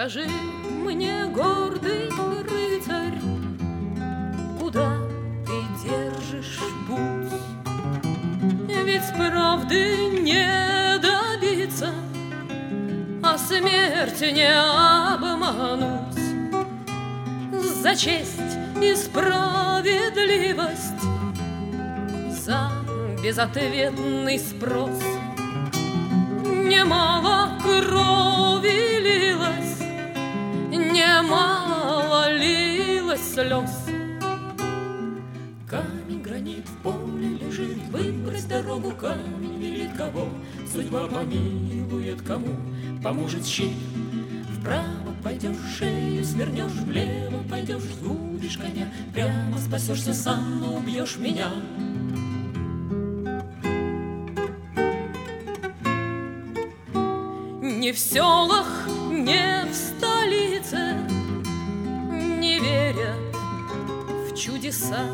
Скажи мне, гордый рыцарь, куда ты держишь путь? Ведь правды не добиться, а смерть не обмануть. За честь и справедливость, за безответный спрос немало крови лилось, немало лилось слез. Камень, гранит в поле лежит, выбрось дорогу, камень велит кого, судьба помилует кому, поможет щит. Вправо пойдешь, шею свернешь, влево пойдешь, сгубишь коня, прямо спасешься сам, но убьешь меня. Ни в селах, ни в столице не верят в чудеса.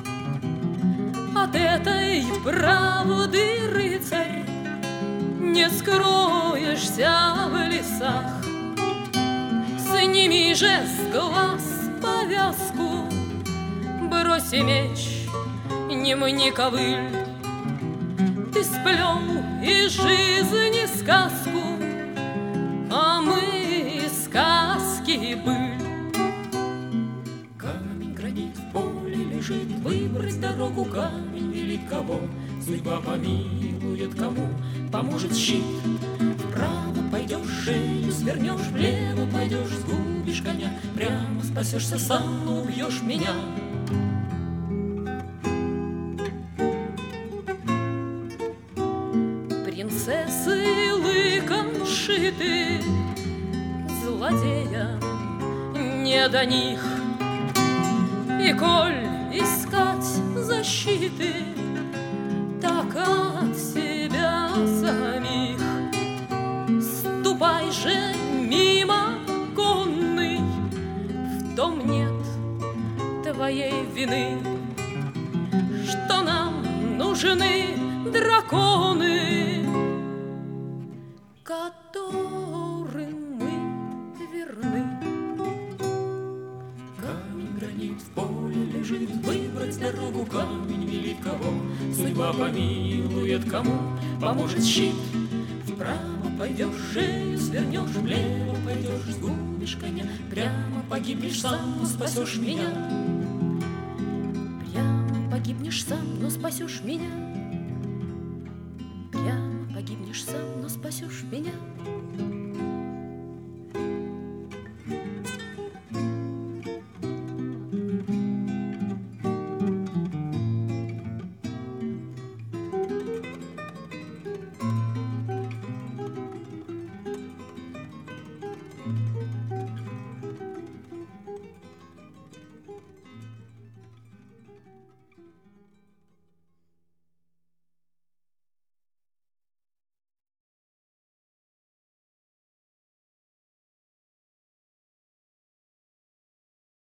От этой правды, рыцарь, не скроешься в лесах. Сними же с глаз повязку, брось меч, не мни ковыль. Ты сплел из жизни сказку, а мы из сказки быль. Камень, гранит в поле лежит, выбрось дорогу, камень велит кого, судьба помилует кому, поможет щит. Вправо пойдешь, шею свернешь, влево пойдешь, сгубишь коня, прямо спасешься сам, но убьешь меня. Принцессы лыком шиты, злодеям не до них. И коль искать защиты, так от себя самих. Ступай же мимо, конный, в том нет твоей вины, что нам нужны драконы, которым мы верны. Камень, гранит в поле лежит, выбрать дорогу, камень велит кого, судьба помилует кому, поможет щит. Вправо пойдешь, шею свернешь, влево пойдешь, сгубишь коня, прямо погибнешь сам, но спасешь меня. Прямо погибнешь сам, но спасешь меня. Прямо погибнешь сам, но спасешь меня.